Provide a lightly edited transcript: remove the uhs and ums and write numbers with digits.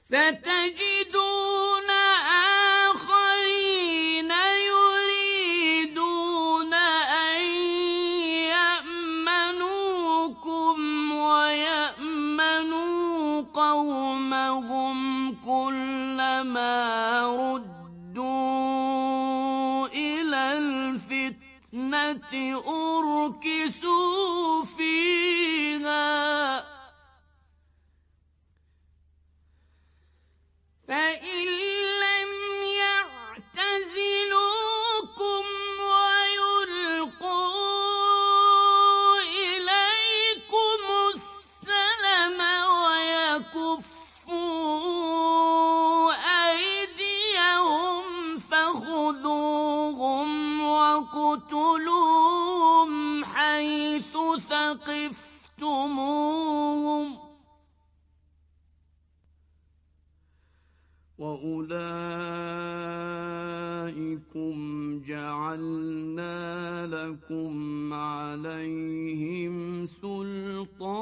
ستجدون آخرين يريدون أن يأمنوكم ويأمنوا قومهم كلما ردوا إلى الفتنة أركسوا فيها فإن لم يعتزلوكم ويلقوا إليكم السلم ويكفوا أيديهم فخذوهم واقتلوهم حيث ثقفتموهم وأولئكم جعلنا لكم عليهم سلطانا